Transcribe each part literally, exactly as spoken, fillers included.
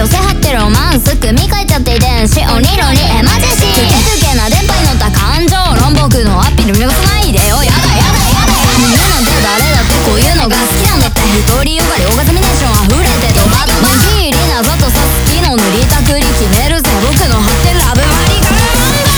虚勢張ってロマンス組み替えちゃって遺伝子鬼論にエマジェシートゥケトゥケな電波に乗った感情論僕のアピール見逃さないでよ。やだやだやだやだなんて誰だってこういうのが好きなんだって独りよがりオーガズミネーション溢れてドバドバ無理りなざとさ好きの塗りたくり決めるぜ僕の張ってるラブマリガル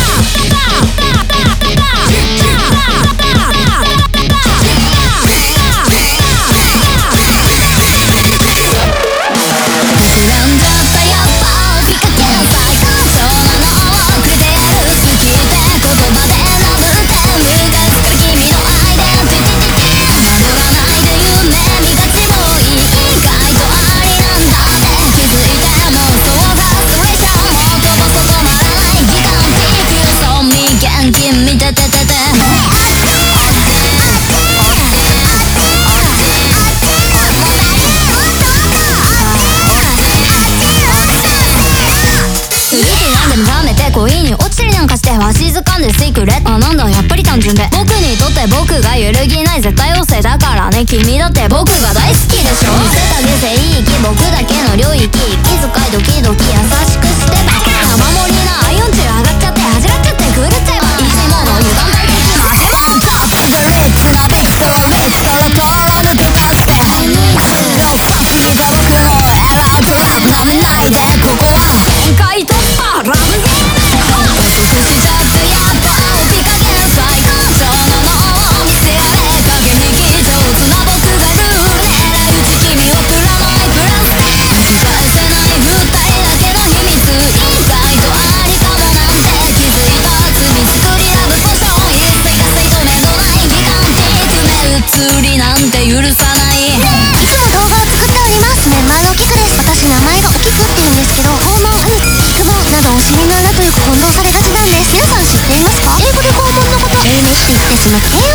恋に落ちてるなんかしてわしづかんでシークレットあなんだやっぱり単純で僕にとって僕が揺るぎない絶対要請だからね。君だって僕が大好きでしょ。見せたげ聖域僕だけの領域気遣いドキドキ優しくしてバカな守りなアイオン値上がっちゃって恥じらっちゃって狂っちゃえばいいもの油断大敵負けまんたブリッツなピクトルリッチからトロ抜け出してロッパすぎた僕のエラートラップ舐めないでここは限界突破ラブゲームしちゃってやっぱ起きかけ最高潮なのを見せられ駆け引き上手な僕がいる狙い撃ち君をプラマイプラスで返せない物体だけの秘密意外とありかもなんて気づいた罪作りラブポーション一水が水とめどない期間的目移りなんて許さないいつも動画を作っておりますメンバーのおキスです。私名前がおキスって言うんですけど肛門アヌクボなどお尻の穴とよく混同されがちなんです。皆さん知っていますか？英語で肛門のことエルメって言ってしまって